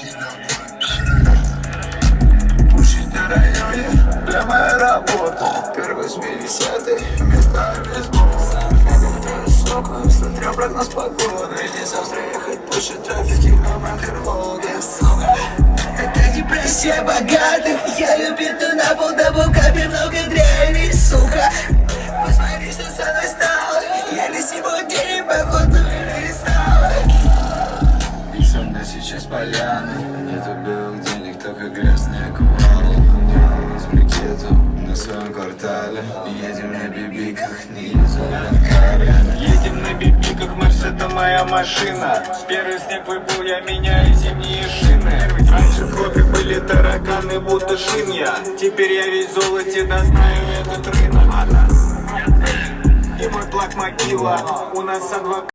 Пушить на районе, для моей работы. Первый с 50-й, места без бомба. Сука, смотря прогноз погоды. Не завтра ехать, пушить трафик, километр Волги. Это депрессия богатых. Я любил ту на пол капель, много дряни, сука. Посмотри, что со мной стало. Я ли сегодня не походу перестала. И со мной сейчас поляна. Нету белых денег, только грязные кувалы. Из брикетов на своем квартале. Едем на бибиках, не из Аленкары. Едем на бибиках, Мерс, это моя машина. Первый снег выпал, я меняю зимние шины. Раньше в хлопе были тараканы, будто шинья. Теперь я весь в золоте, да знаю этот рынок. И мой плак могила, у нас адвокат.